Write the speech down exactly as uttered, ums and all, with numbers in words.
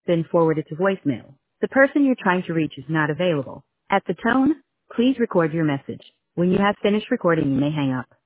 been forwarded to voicemail. The person you're trying to reach is not available. At the tone, please record your message. When you have finished recording, you may hang up.